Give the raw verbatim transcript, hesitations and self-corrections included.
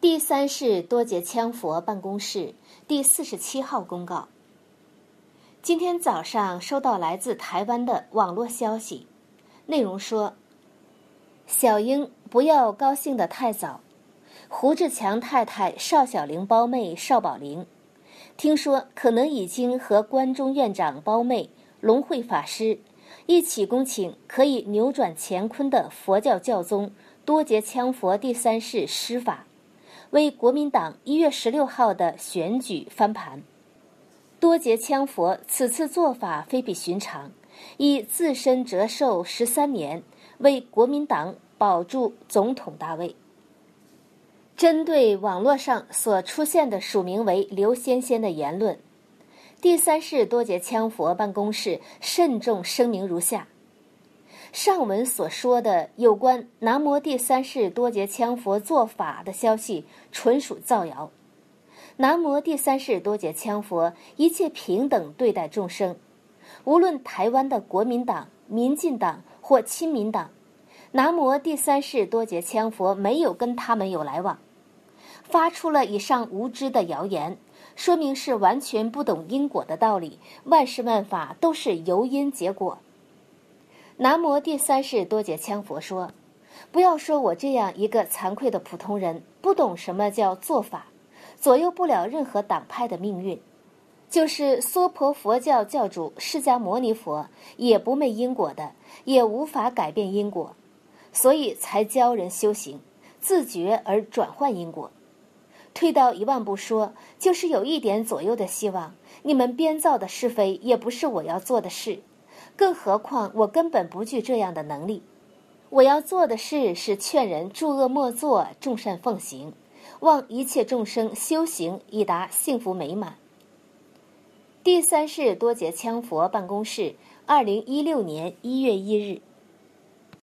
第三世多杰羌佛办公室第四十七号公告：今天早上收到来自台湾的网络消息，内容说：小英不要高兴得太早，胡志强太太邵小玲胞妹邵宝玲，听说可能已经和关中院长胞妹龙慧法师一起恭请可以扭转乾坤的佛教教宗多杰羌佛第三世施法，为国民党一月十六号的选举翻盘。多杰羌佛此次做法非比寻常，以自身折寿十三年为国民党保住总统大位。针对网络上所出现的署名为刘先先的言论，第三世多杰羌佛办公室慎重声明如下：上文所说的有关南无第三世多杰羌佛做法的消息纯属造谣。南无第三世多杰羌佛一切平等对待众生，无论台湾的国民党、民进党或亲民党，南无第三世多杰羌佛没有跟他们有来往。发出了以上无知的谣言，说明是完全不懂因果的道理，万事万法都是由因结果。南无第三世多杰羌佛说：不要说我这样一个惭愧的普通人不懂什么叫做法，左右不了任何党派的命运，就是娑婆佛教教主释迦牟尼佛也不昧因果的，也无法改变因果，所以才教人修行，自觉而转换因果。退到一万步说，就是有一点左右的希望，你们编造的是非也不是我要做的事，更何况我根本不具这样的能力。我要做的事是劝人诸恶莫作，众善奉行，望一切众生修行以达幸福美满。第三世多杰羌佛办公室二零一六年一月一日。